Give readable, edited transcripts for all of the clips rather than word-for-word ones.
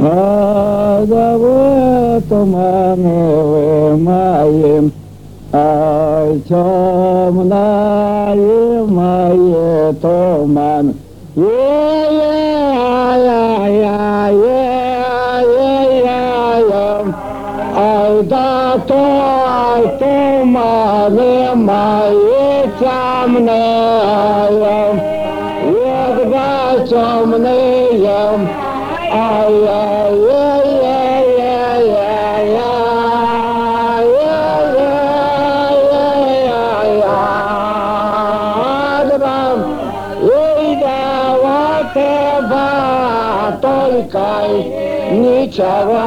Газовые туманы вымоим, ай, темные мои туман. Ай, да той туманы мои темные, едва темные, только ничего,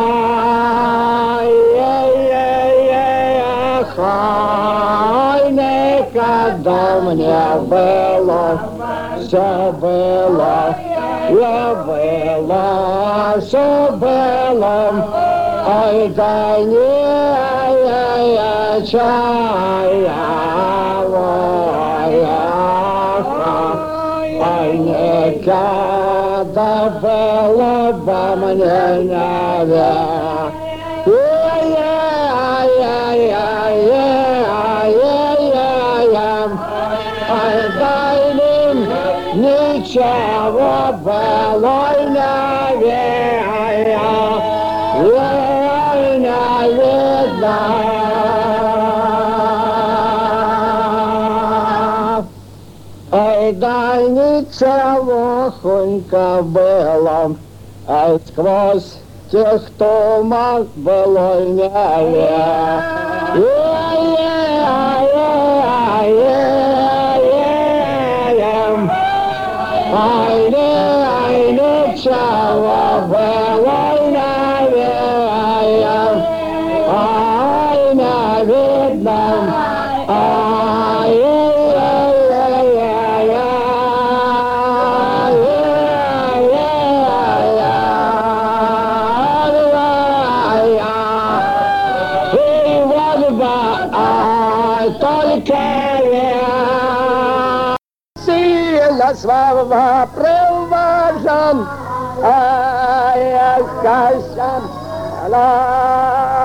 хай никогда мне было, все было, все было, ай да не чаявая, ай никогда было во мне ничего было не видно. Ай, да ничего хунька было, ай, сквозь тех туман было не ай, ничего было не видно. Сила слава привожен, ай, кайсан,